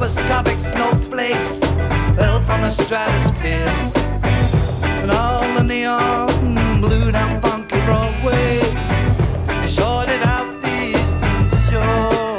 stroboscopic snowflakes fell from a stratosphere, and all the neon blew down funky Broadway. You shorted out the Eastern Shore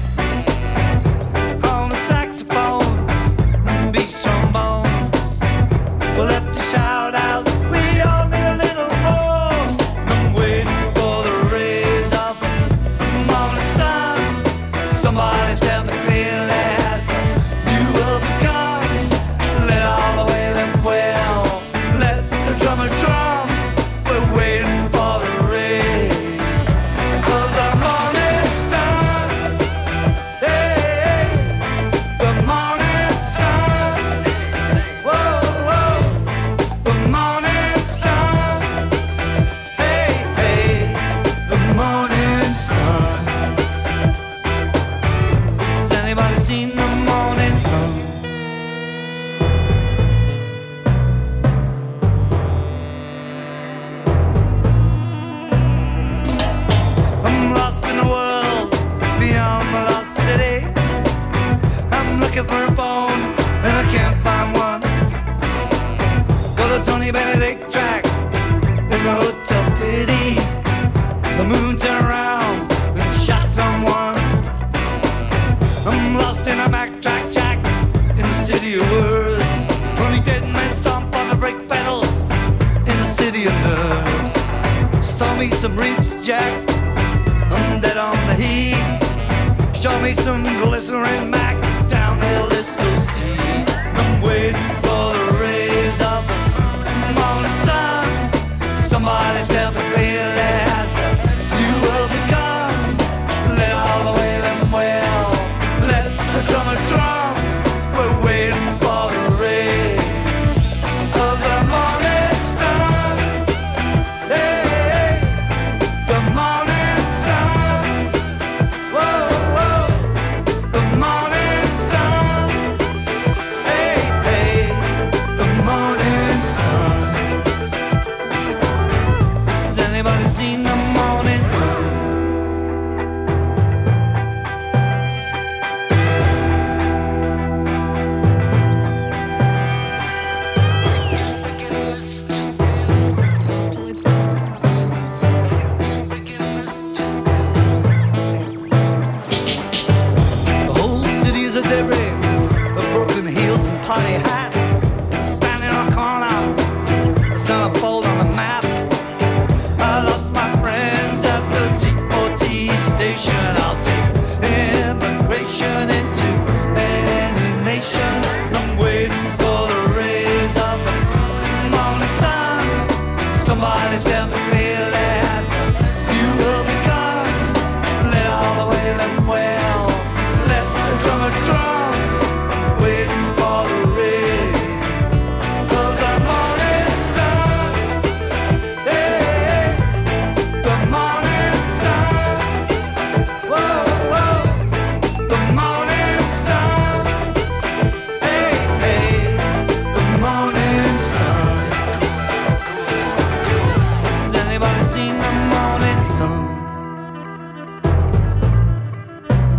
on the saxophones and beat trombones. We left to shout out, we all need a little more. I'm waiting for the rays of the morning sun. Somebody tell me clearly, as you will become. Let all the way live well, let the drummer drum. We're waiting for the rays of the morning sun. Hey, the morning sun. Whoa, whoa, the morning sun. Hey, hey, the morning sun. Has anybody seen the morning sun? I'm lost in the world beyond the lost city. I'm looking for a phone and I can't find one. Got a Tony Benedict track in the hotel pity. The moon turned around and shot someone. I'm lost in a backtrack jack in the city of words. Only dead men stomp on the brake pedals in the city of nerves. Saw me some reaps, Jack. I'm dead on the heat. Show me some glycerin Mac. Downhill is so steep. I'm waiting for the rays of the morning sun. Somebody tell me clearly, as you will become. Let all the way them well, let the drummer drum. We're waiting for the rays of the morning sun. Hey, the morning sun. Whoa, whoa, the morning sun. Hey, hey, the morning sun. Has anybody seen the morning sun? The whole city is a debris of broken heels and party hats. Standing on a corner, the centerfold on the map. I lost my friends at the TOT station. I'll take immigration into any nation. I'm waiting for the rays of the morning sun. Somebody tell me clearly, as you will become. Let all the way them well, let the drummer drum. Waiting for the rays of the morning sun. Hey, the morning sun. Whoa, whoa, the morning sun. Hey, hey, the morning sun. Has anybody seen the morning sun?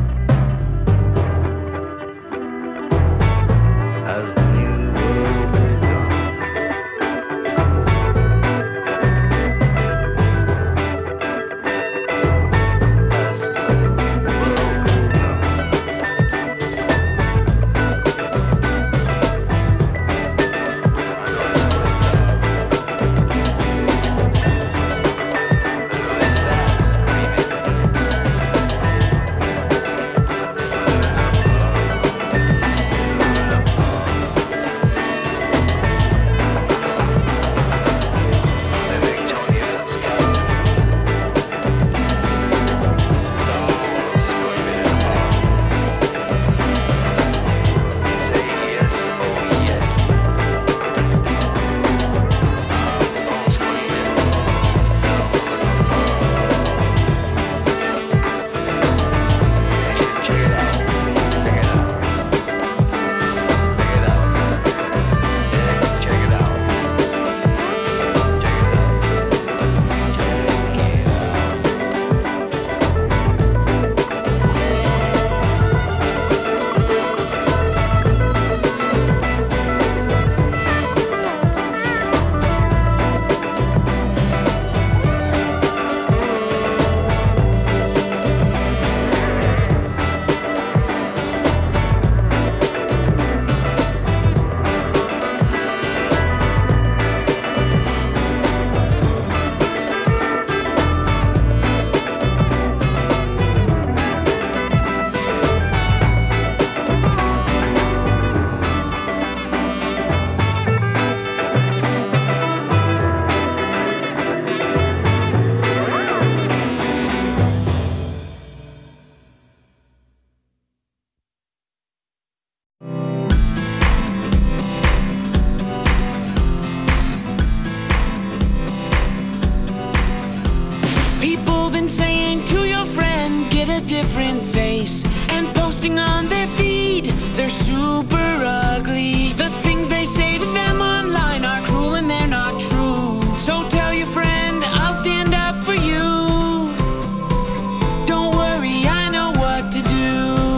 different face and posting on their feed. They're super ugly. The things they say to them online are cruel and they're not true. So tell your friend I'll stand up for you. Don't worry, I know what to do.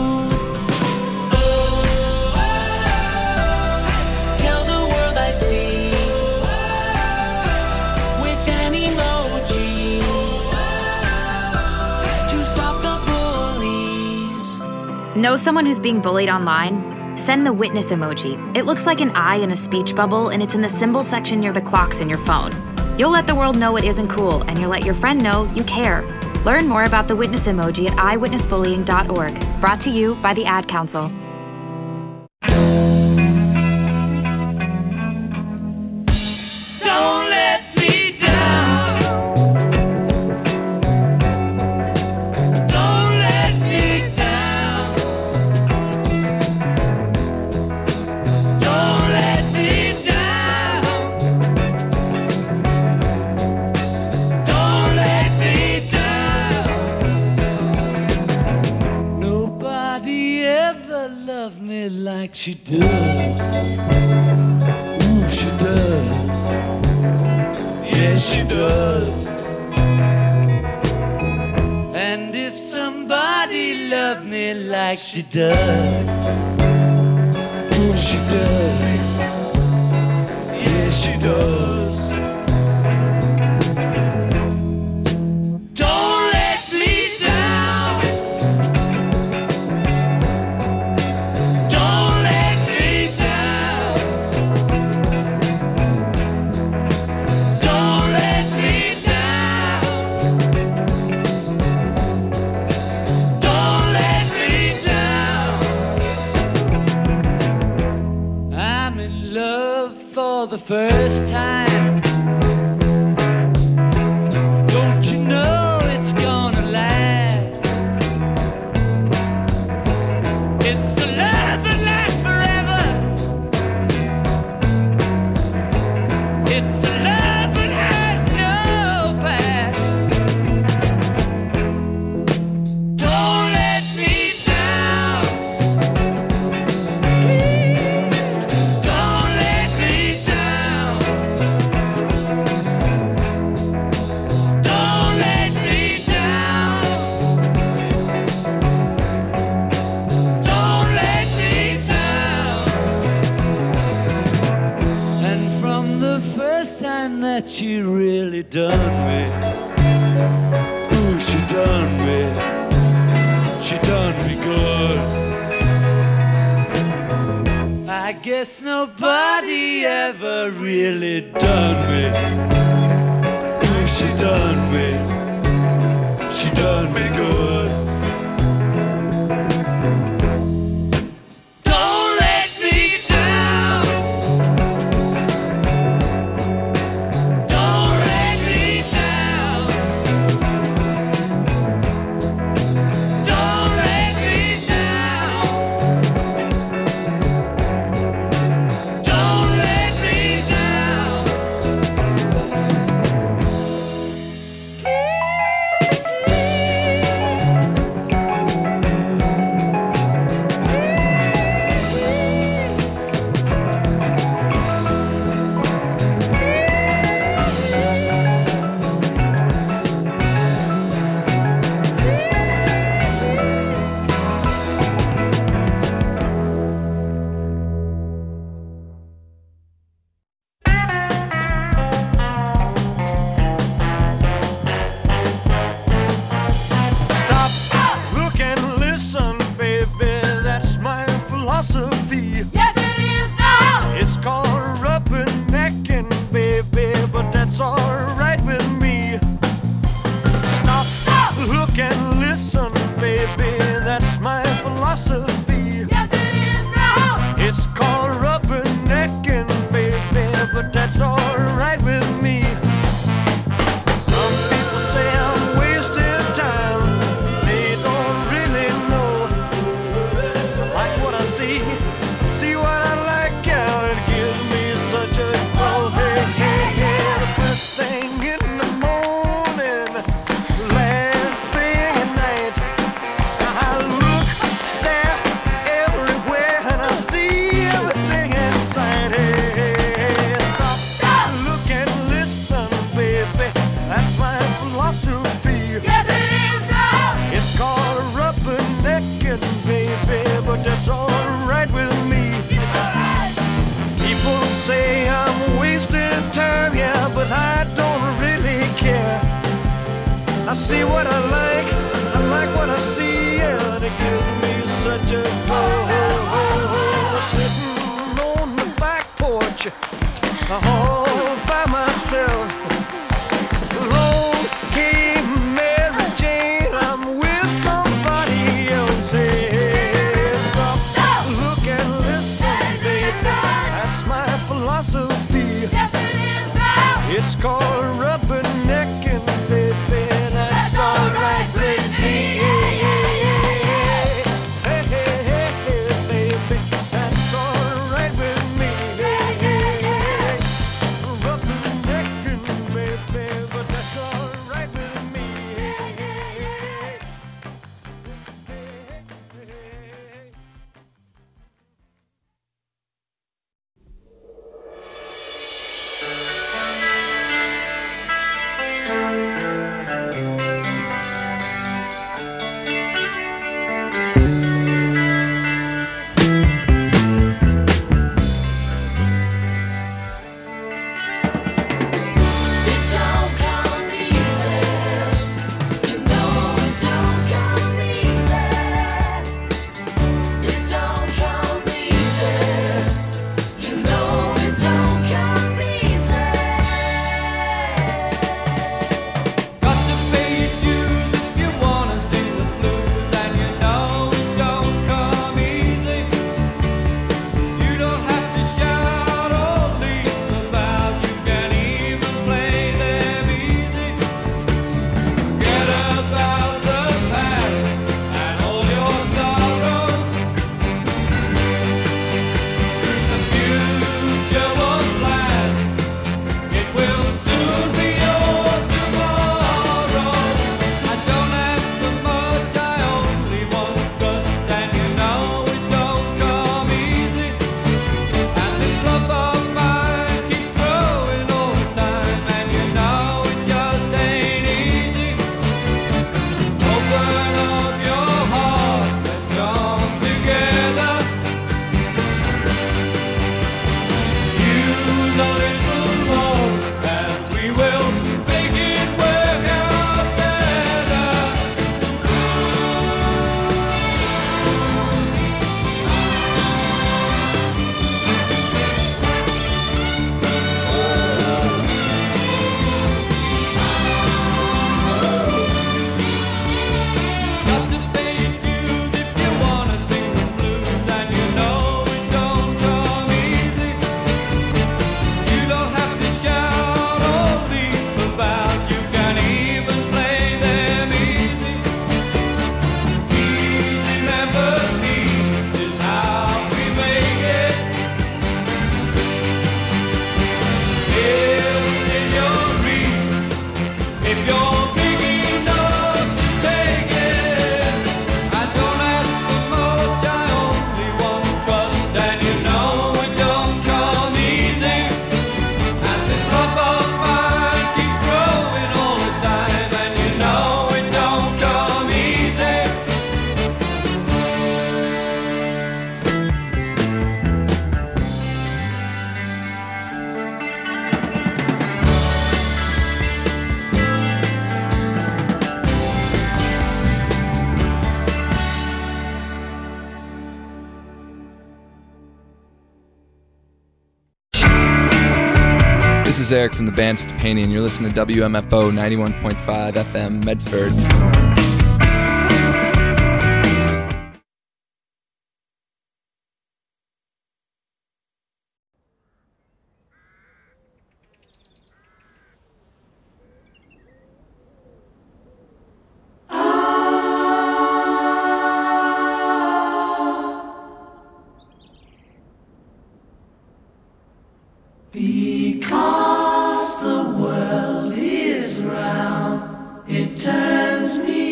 Tell the world I see with an emoji to stop the bullies. Know someone who's being bullied online? Send the witness emoji. It looks like an eye in a speech bubble, and it's in the symbol section near the clocks in your phone. You'll let the world know it isn't cool, and you'll let your friend know you care. Learn more about the witness emoji at iWitnessBullying.org. Brought to you by the Ad Council. Don't let me down. Don't let me down. Don't let me down. Don't let me down. Nobody ever loved me like she does. Ooh, she does. Yes, she does. And if somebody loved me like she does, ooh, she does. Yes, she does. Don't let me down. Don't let me down. Don't let me down. Don't let me down. I'm in love for the first time. Don't you know it's gonna last? It's a love that lasts forever. It's a love that has no past. Don't let me down. Please, don't let me down. Don't let me down. Don't let me down. And from the first time that she really done me, ooh, she done me. She done me good. I guess nobody ever really done me. Ooh, she done me. She done me good. Don't let me down. Don't let me down. Don't let me down. Don't let me down. Stop, look and listen, baby. That's my philosophy. Yes, it is now. It's called rubbernecking, baby, but that's alright with me. Stop, look and listen, baby. That's my philosophy. Yes, it is now. It's called rubbernecking, baby, but that's alright with me. Some people say I'm wasting time. They don't really know. I like what I see what I like, yeah, it gives me such a glow. Hey, hey, hey, the first thing in the morning, last thing at night. I what I like what I see, and it gives me such a glow. Sitting on the back porch, all by myself. Lord, came Mary Jane, I'm with somebody else. Hey, stop, look and listen, baby. That's my philosophy. It's called rubbernecking, baby. That's alright with me. Hey, hey, hey, hey, baby. That's alright with me. Rubbernecking, baby, but that's alright with me. This is Eric from the band Stepani, and you're listening to WMFO 91.5 FM Medford. Because the world is round, it turns me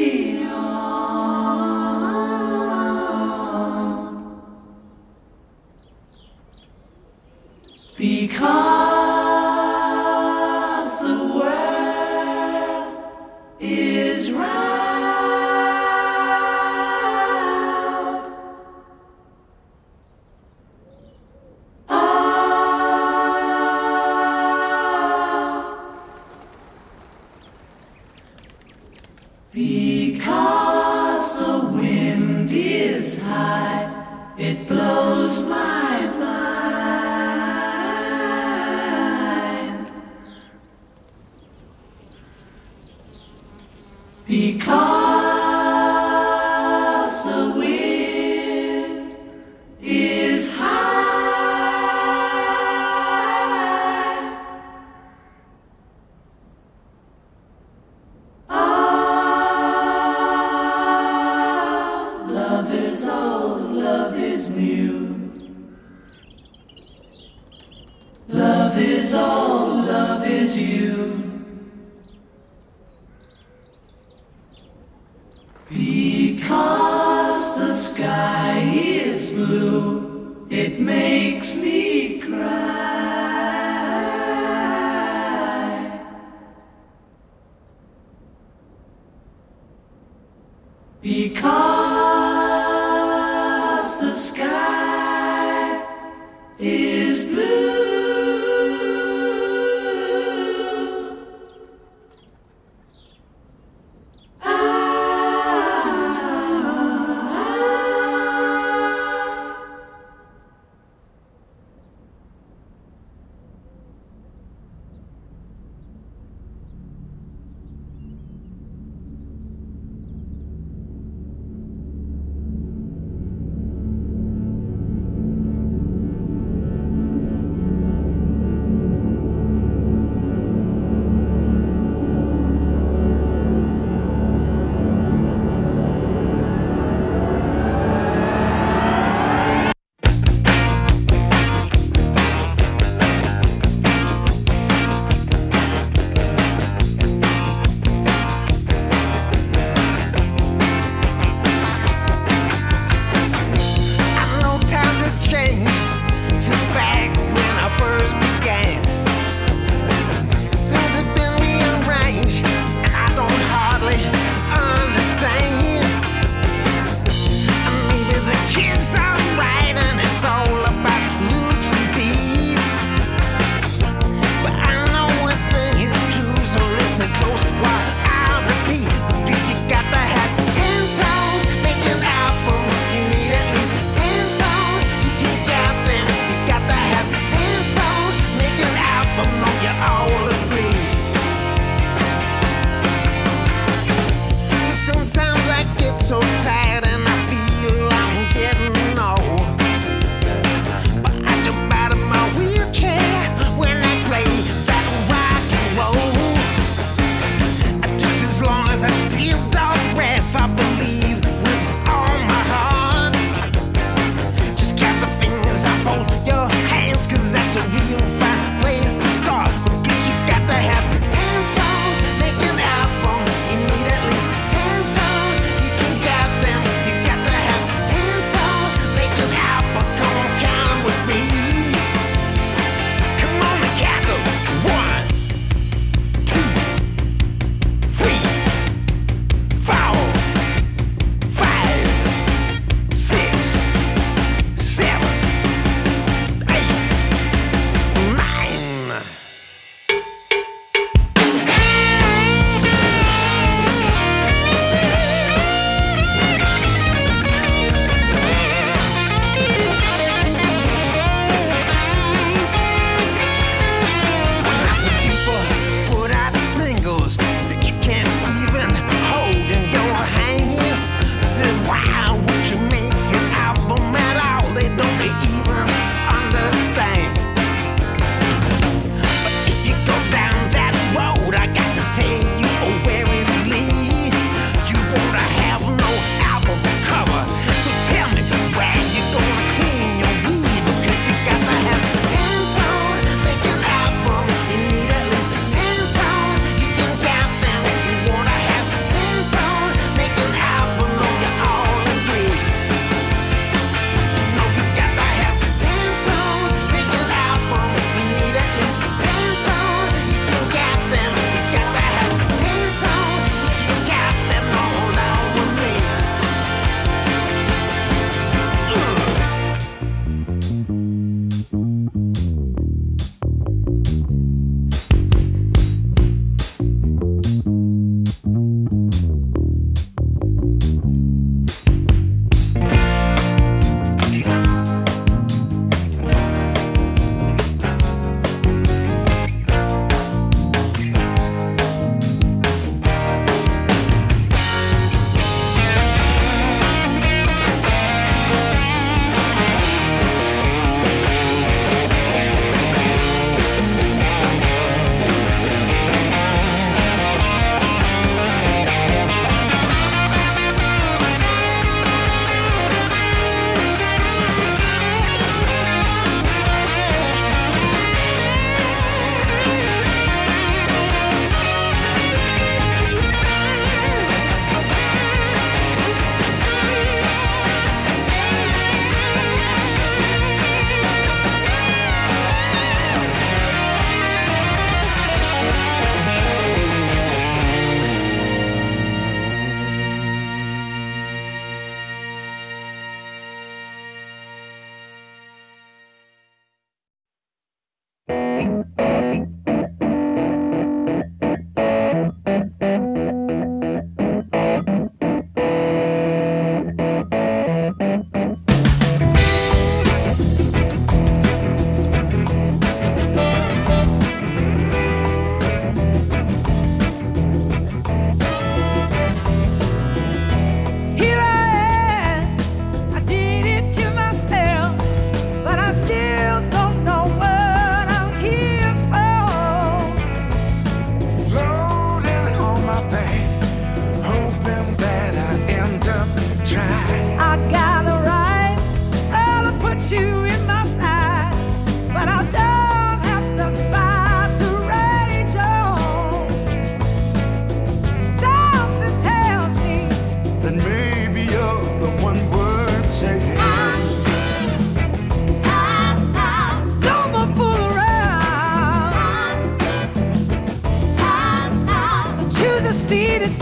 It blows my mind. Because the wind is high. Ah, love is old, love is new. Love is all, love is you. Because the sky is blue, it makes me cry. Because the sky is blue.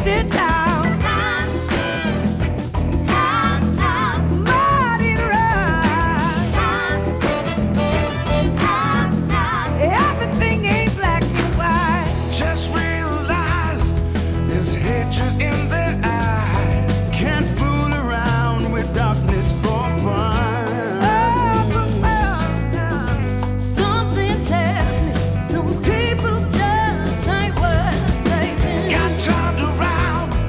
sit down. Mighty right. Everything ain't black and white. Just realized there's hatred in their eyes. Can't fool around with darkness for fun. Something tells me some people just ain't worth saving. Got turned around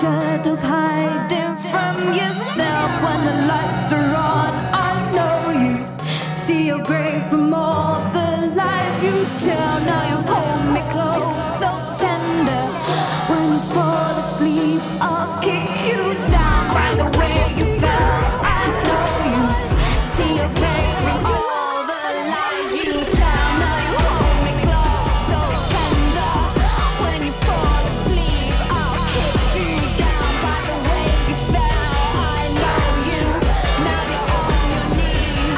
shadows hiding from yourself when the lights are on. I know you see your grave from all the lies you tell. Now you hold me close, so tender. When you fall asleep, I'll kick you down by the way you fell. I know you see your grave from all the lies you tell. Now you hold me close, so tender. When you fall asleep, I'll kick you down by the way you fell. I know you, now you're on your knees.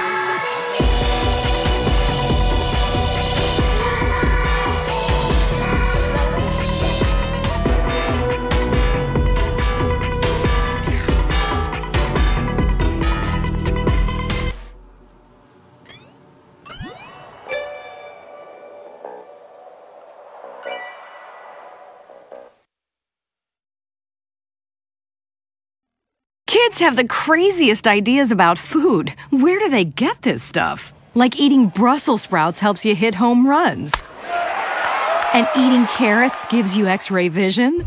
Kids have the craziest ideas about food. Where do they get this stuff? Like eating Brussels sprouts helps you hit home runs. And eating carrots gives you X-ray vision.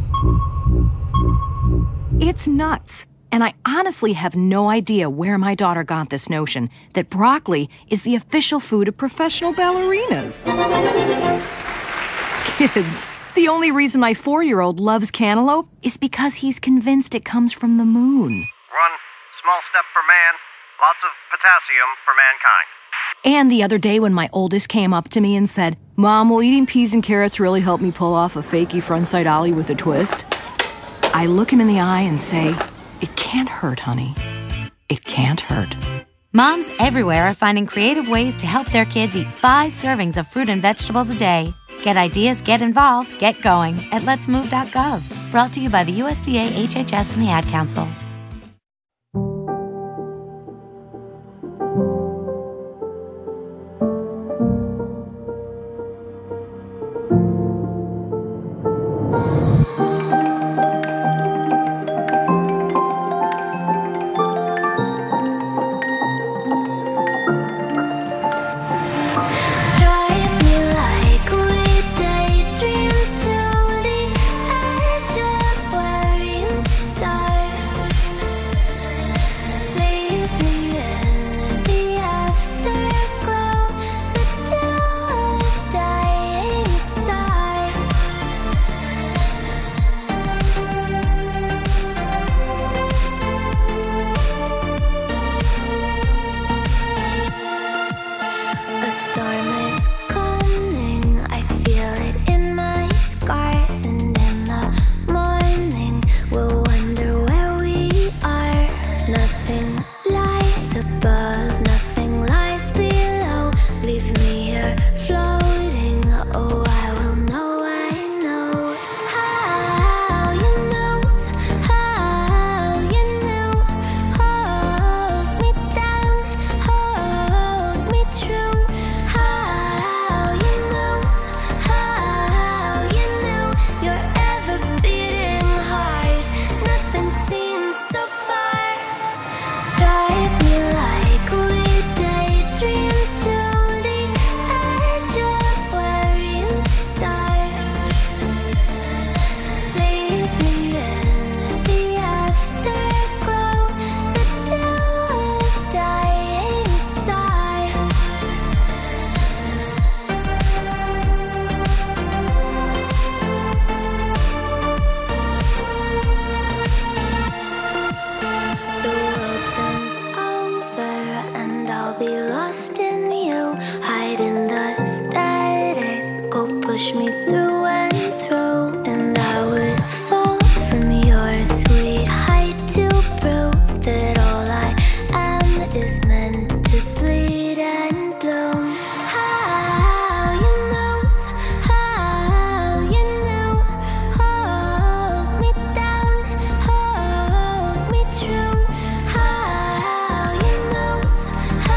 It's nuts. And I honestly have no idea where my daughter got this notion that broccoli is the official food of professional ballerinas. Kids, the only reason my 4-year-old loves cantaloupe is because he's convinced it comes from the moon. One small step for man, lots of potassium for mankind. And the other day when my oldest came up to me and said, "Mom, will eating peas and carrots really help me pull off a fakey frontside ollie with a twist?" I look him in the eye and say, "It can't hurt, honey. It can't hurt." Moms everywhere are finding creative ways to help their kids eat 5 servings of fruit and vegetables a day. Get ideas, get involved, get going at letsmove.gov. Brought to you by the USDA, HHS, and the Ad Council.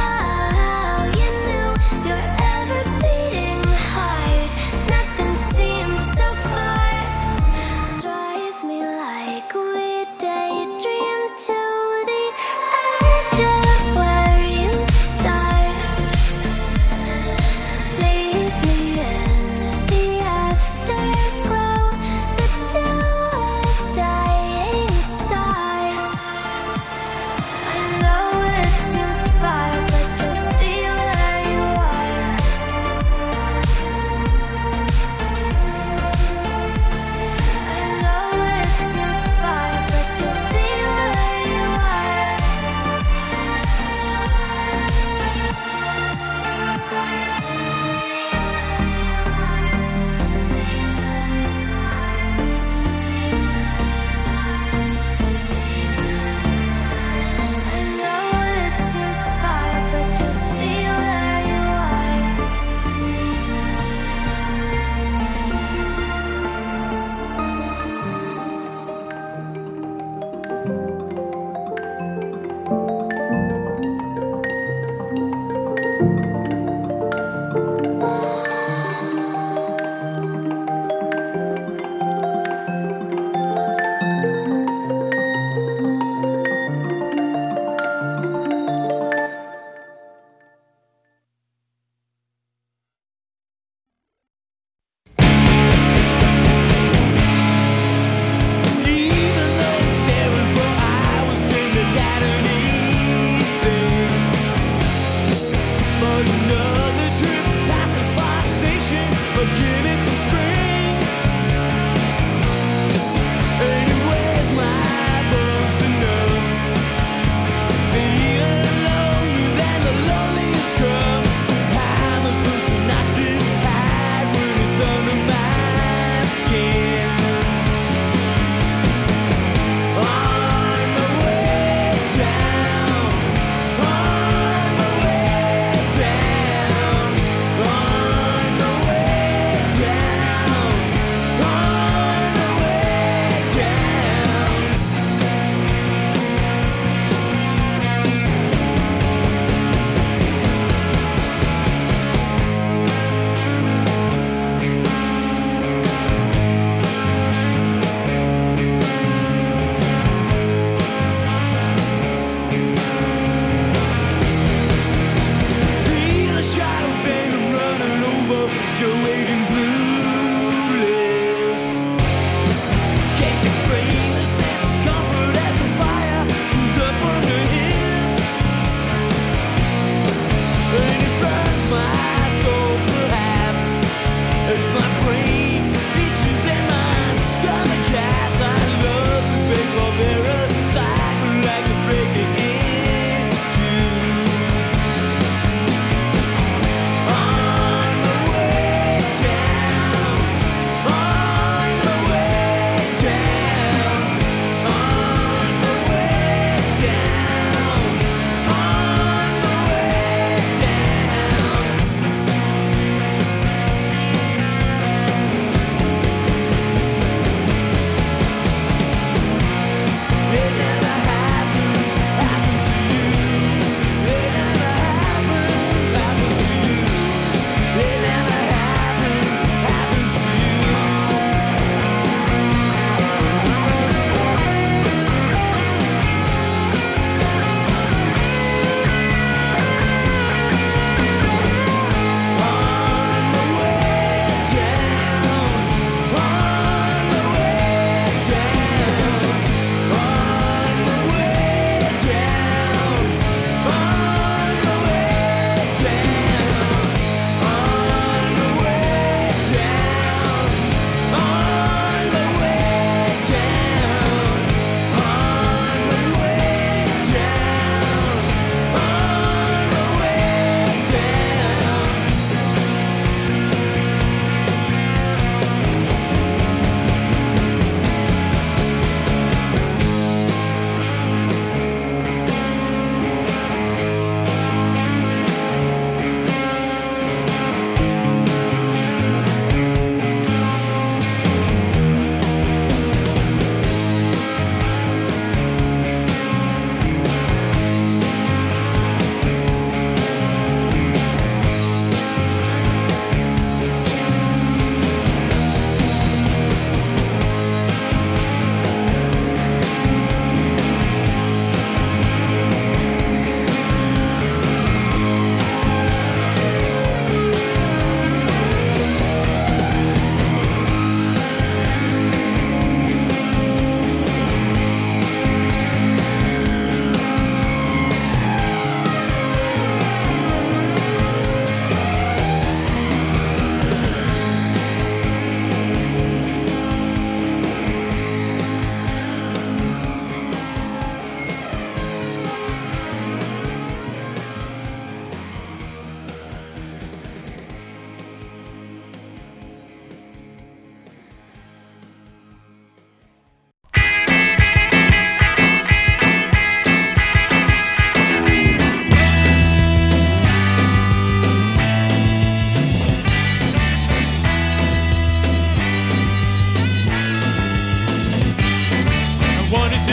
Drive me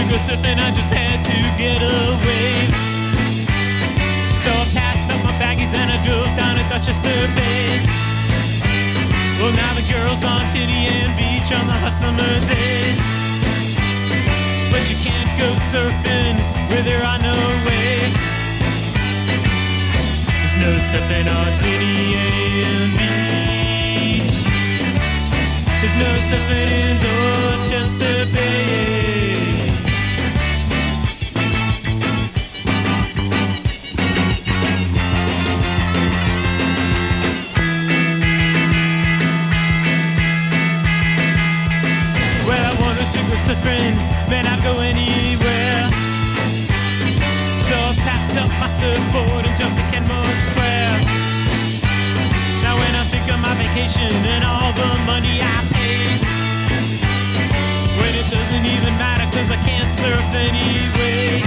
go surfing, I just had to get away. So I packed up my baggies and I drove down to Dorchester Bay. Well, now the girls on Tinian Beach on the hot summer days. But you can't go surfing where there are no waves. There's no surfing on Tinian Beach. There's no surfing in Dorchester Bay. Well, I wanted to go surfing, man, I'd go anywhere. So I packed up my surfboard and jumped to Kenmore Square. Now when I think of my vacation and all the money I paid, when it doesn't even matter cause I can't surf anyway.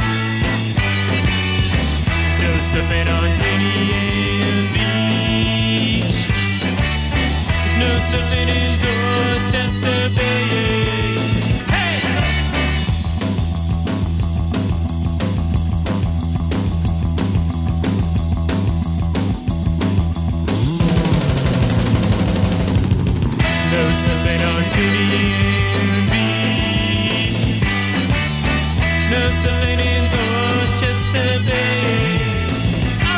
Still surfing on Tinian Beach. There's no surfing in Dorchester Bay. Tinian Beach. No surfing in Dorchester Bay. Oh!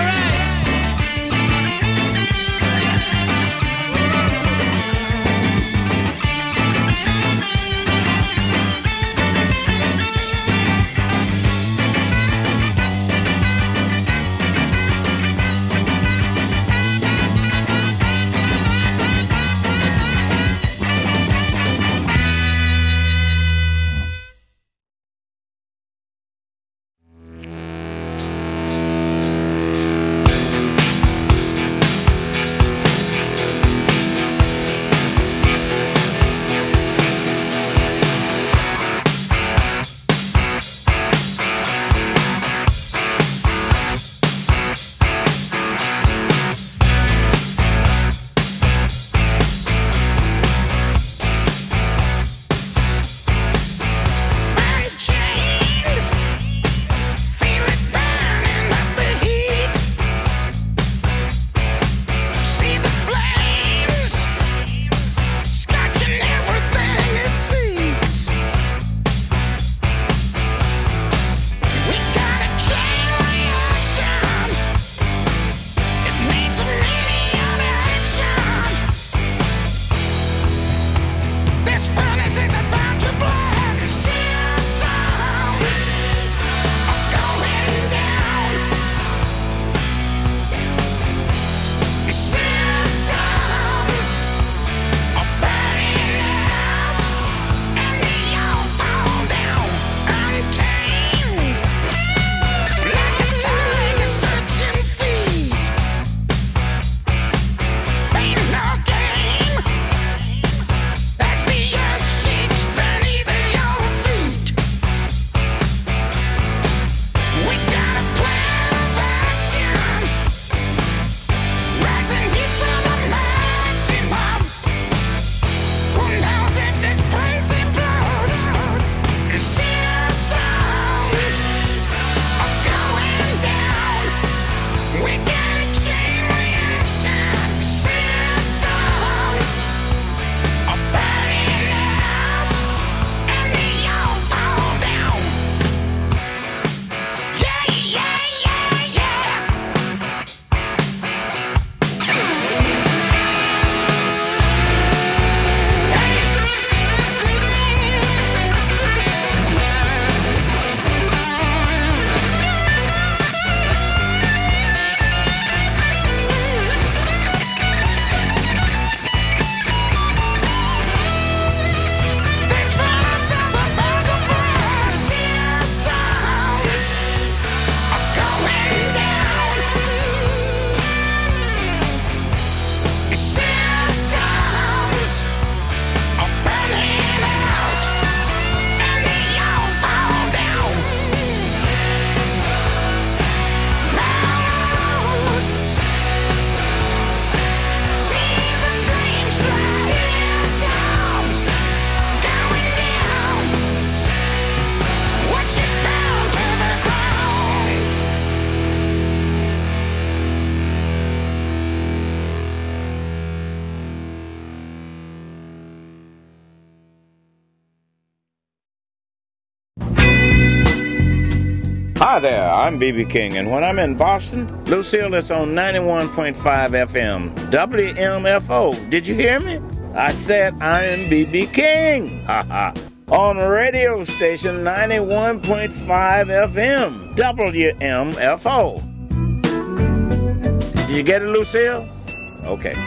Hi there, I'm B.B. King, and when I'm in Boston, Lucille is on 91.5 FM, WMFO. Did you hear me? I said I am B.B. King. Ha ha. On radio station 91.5 FM, WMFO. Did you get it, Lucille? Okay.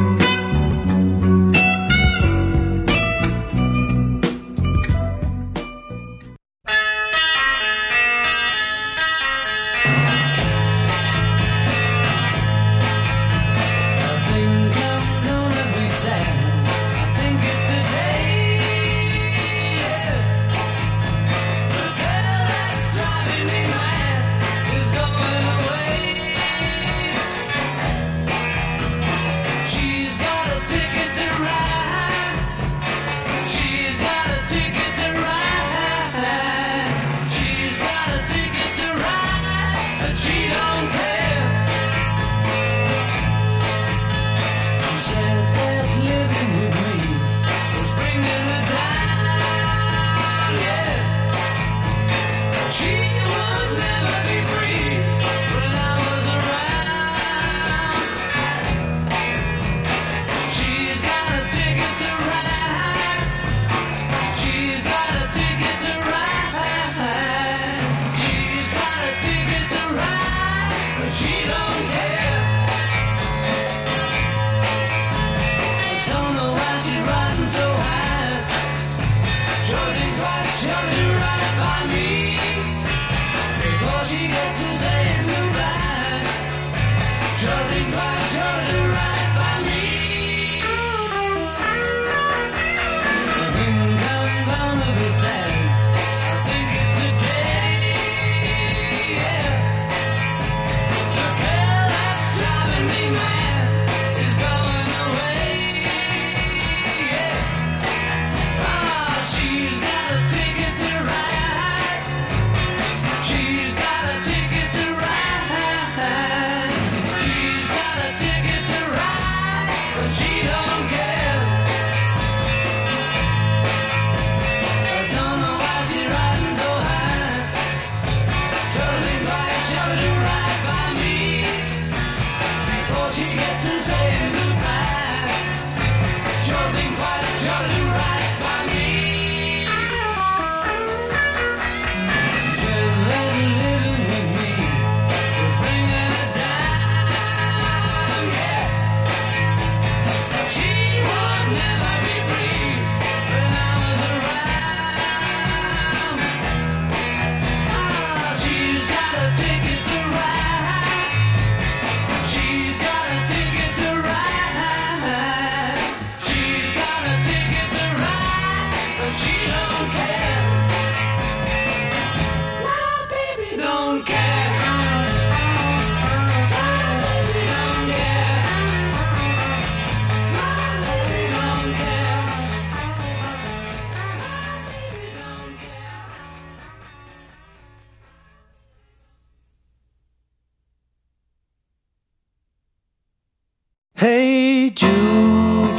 Hey Jude,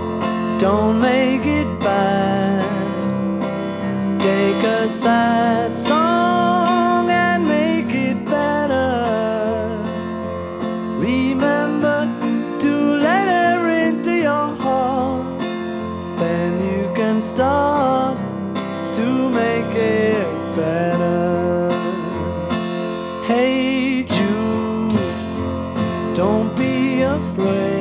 don't make it bad. Take a sad song and make it better. Remember to let her into your heart. Then you can start to make it better. Hey Jude, don't be afraid.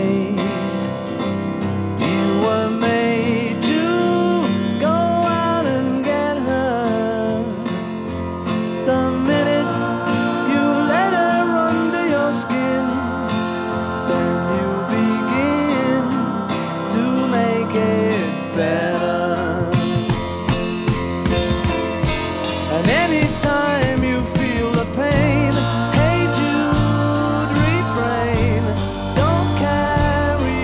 You were made to go out and get her. The minute you let her under your skin, then you begin to make it better. And anytime you feel the pain, hey Jude, refrain. Don't carry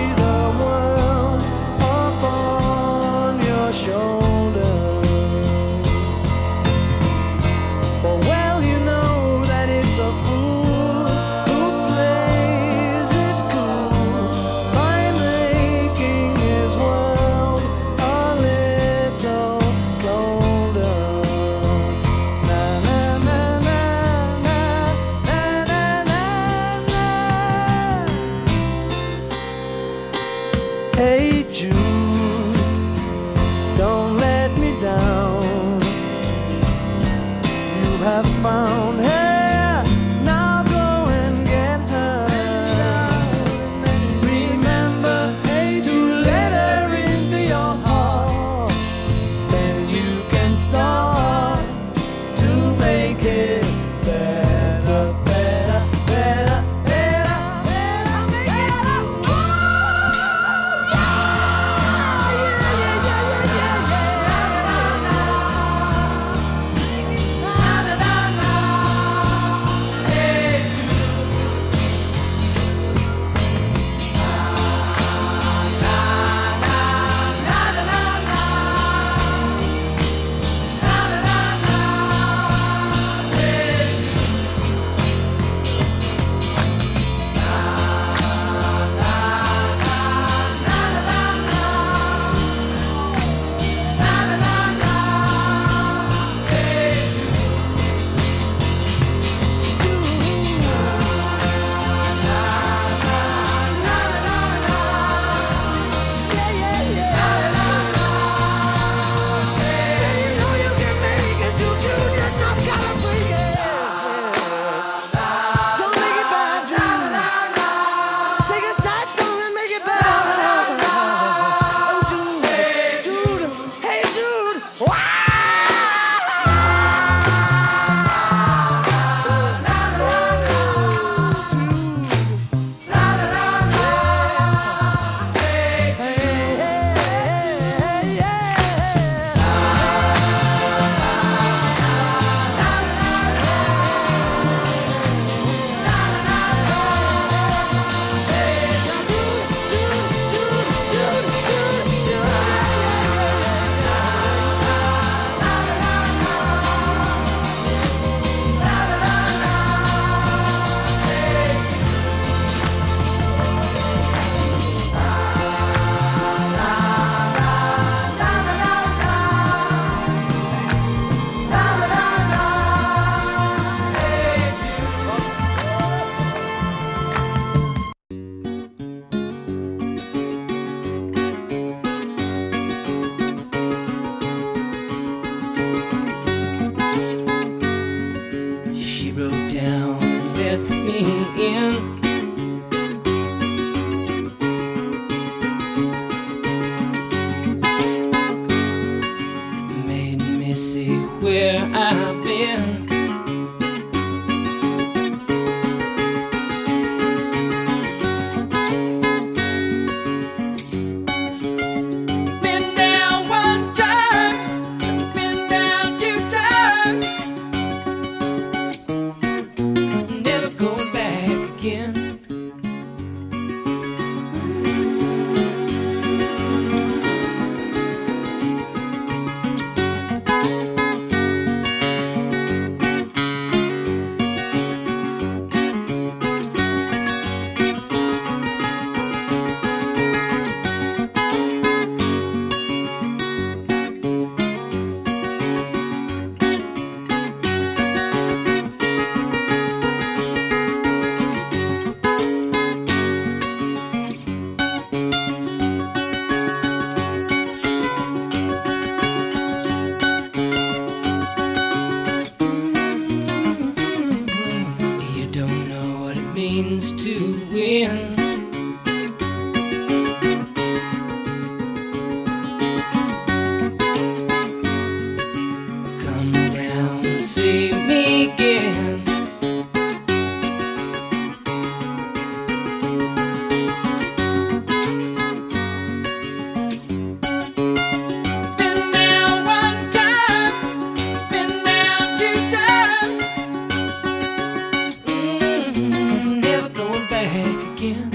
again.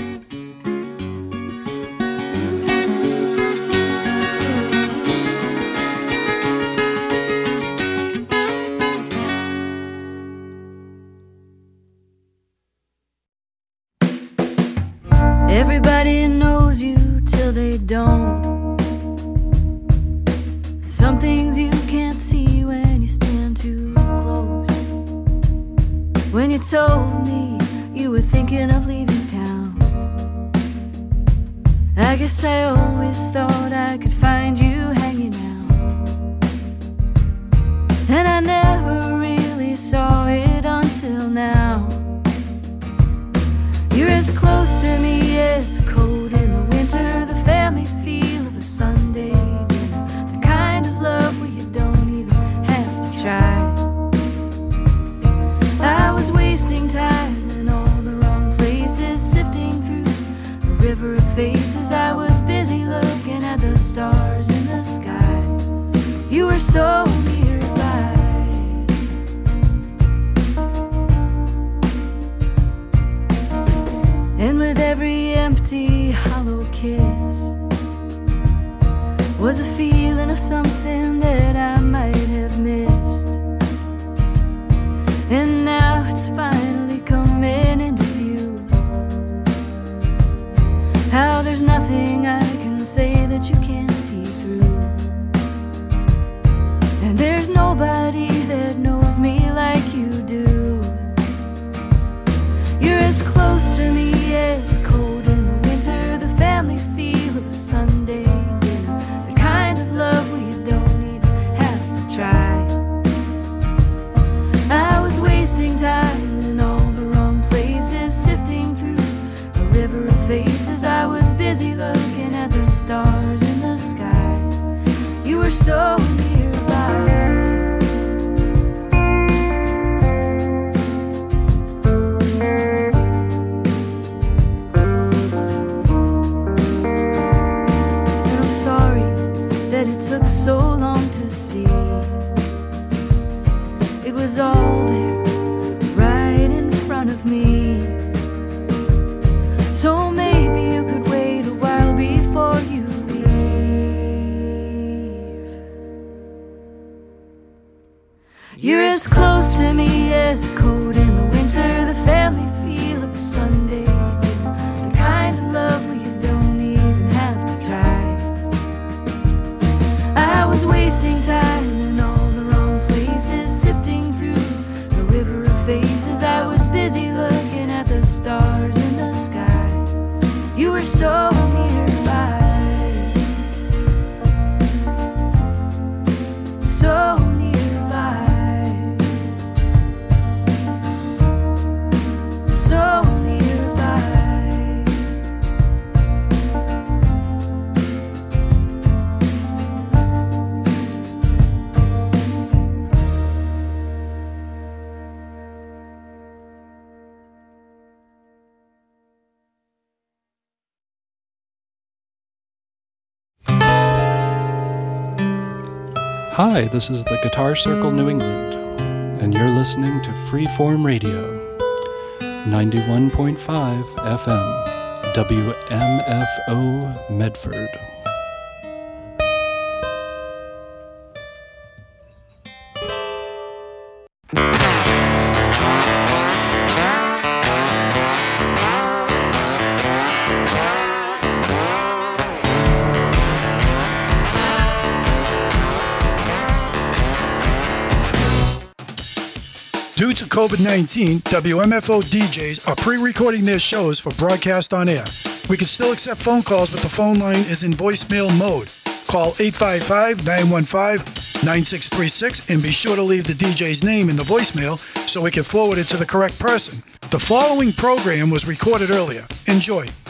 Everybody knows you till they don't. Some things you can't see when you stand too close. When you told me you were thinking of leaving town, I guess I always thought I could find you hanging out. And I never really saw it until now. You're as close to me as cold in the winter, the family feel of a Sunday dinner, the kind of love where you don't even have to try. I was wasting time in all the wrong places, sifting through a river of faces. I was busy looking at the stars in the sky. You were so nearby. And with every empty, hollow kiss was a feeling of something that I might have missed. And now it's finally coming into view, how there's nothing I can say that you can't see through. And there's nobody that knows me like you do. You're as close to me as cold in the winter, the family feel of a Sunday dinner, the kind of love where you don't even have to try. I was wasting time in all the wrong places, sifting through a river of faces. I was busy looking at the stars in the sky. You were so nearby. It took so long to see. It was all there, right in front of me. So maybe you could wait a while before you leave. You're as close to me as cold in the winter, the family feel of a Sunday dinner, the kind of love where you don't even have to try. I was wasting time in all the wrong places, sifting through a river of faces. I was busy looking at the stars in the sky. You were so nearby, so nearby, so nearby. Hi, this is the Guitar Circle New England, and you're listening to Freeform Radio, 91.5 FM, WMFO Medford. Due to COVID-19, WMFO DJs are pre-recording their shows for broadcast on air. We can still accept phone calls, but the phone line is in voicemail mode. Call 855-915-9636 and be sure to leave the DJ's name in the voicemail so we can forward it to the correct person. The following program was recorded earlier. Enjoy.